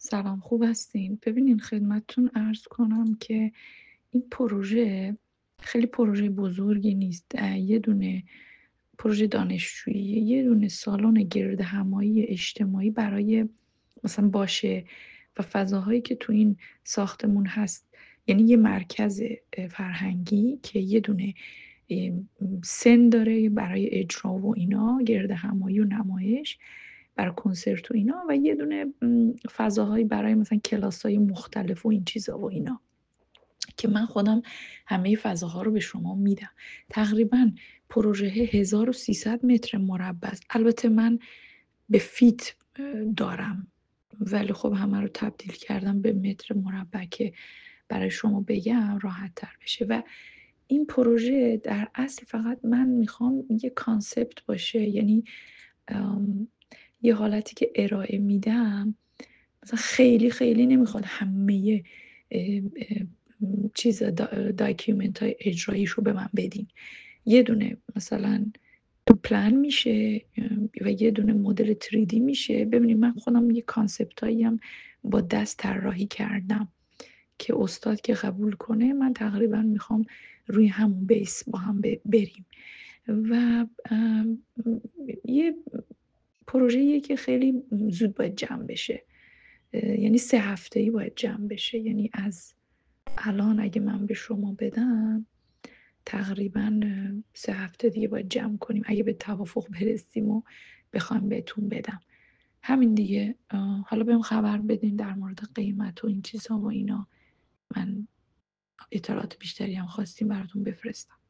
سلام، خوب هستین؟ ببینین خدمتتون عرض کنم که این پروژه خیلی پروژه بزرگی نیست. یه دونه پروژه دانشجویی، یه دونه سالن گردهمایی اجتماعی برای مثلا باشه و فضاهایی که تو این ساختمون هست. یعنی یه مرکز فرهنگی که یه دونه سن داره برای اجرا و اینا، گردهمایی و نمایش برای کنسرت و اینا، و یه دونه فضاهایی برای مثلا کلاس‌های مختلف و این چیزا و اینا، که من خودم همه فضاها رو به شما میدم. تقریبا پروژه 1300 متر مربع است. البته من به فیت دارم، ولی خب همه رو تبدیل کردم به متر مربع که برای شما بگم راحت تر بشه. و این پروژه در اصل فقط من میخوام یه کانسپت باشه، یعنی یه حالتی که ارائه میدم. مثلا خیلی خیلی نمیخواد همه چیز داکیومنت های اجراییش رو به من بدین. یه دونه مثلا پلان میشه و یه دونه مدل 3D میشه. ببینید من خودم یه کانسپت هایی هم با دست طراحی کردم که استاد که قبول کنه، من تقریبا میخوام روی همون بیس با هم بریم. و یه پروژه‌ایه که خیلی زود باید جمع بشه. یعنی 3 هفته‌ای باید جمع بشه. یعنی از الان اگه من به شما بدم تقریبا 3 هفته دیگه باید جمع کنیم اگه به توافق برسیم و بخوام بهتون بدم. همین دیگه. حالا بهم خبر بدین در مورد قیمت و این چیزها و اینا. من اطلاعات بیشتری هم خواستیم براتون بفرستم.